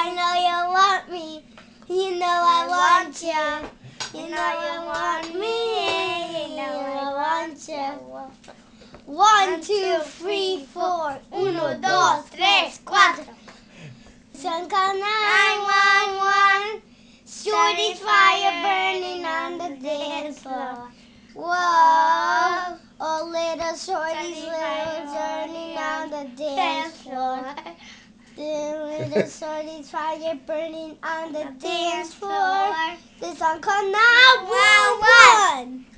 I know you want me. You know I want you. You know you want me. You know I want you. 1, 2, 3, 4. 1, 2, 3, 4. Some call 911. Shorty's fire burning on the dance floor. Whoa, oh little shorty's burning on the dance floor. Little shorty's fire burning on the dance floor. The song called 911.